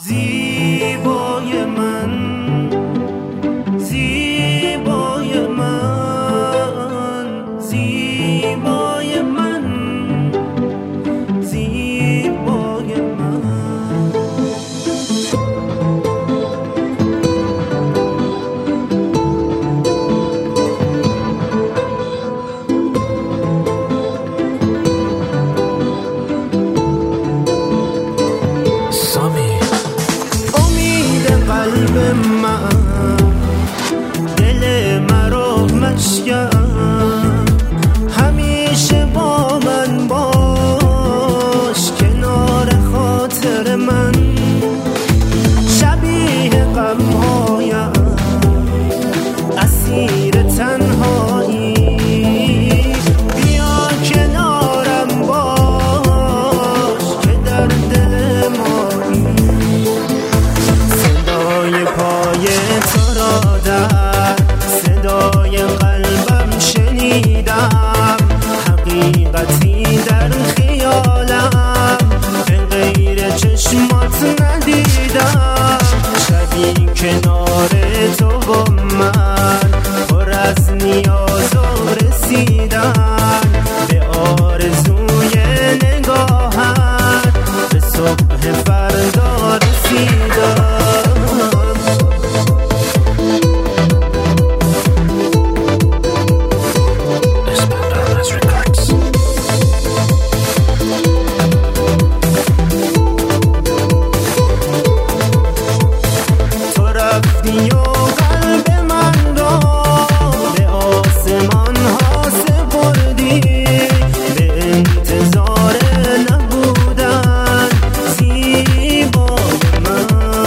زیبای من، زیبای من، زیبای من، زیبای من. قلب من، دل مرا مشکن، همیشه با من باش، کنار خاطر من. شبیه غمهایم، اسیر تنهایی، بیا کنارم باش که در دل مایی. پای تو را در صدای قلبم شنیدم، حقیقتی در خیالم به غیر چشمات ندیدم. شبی کنار تو با من، پر از نیاز و رسیدن به آرزوی نگاهت، به صبح فردا رسیدم. رفتی و قلب من را به آسمان ها سپردی، به انتظار نبودن زیبای من.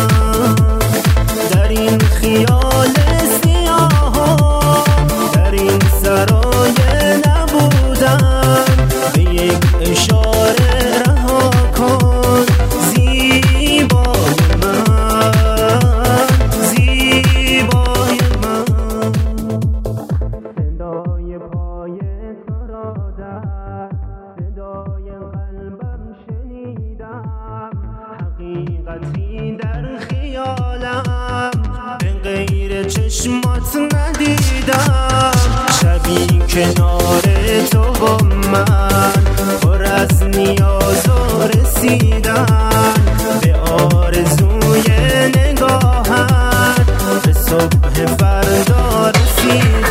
در این خیال سیاه، در این سرای نبودن، به یک اشاره رها کن زیبای من. صدای قلبم شنیدم، حقیقتی در خیالم به غیر چشمات ندیدم. شبی کنار تو با من، پر از نیاز و رسیدن به آرزوی نگاهت، به صبح فردا رسیدن.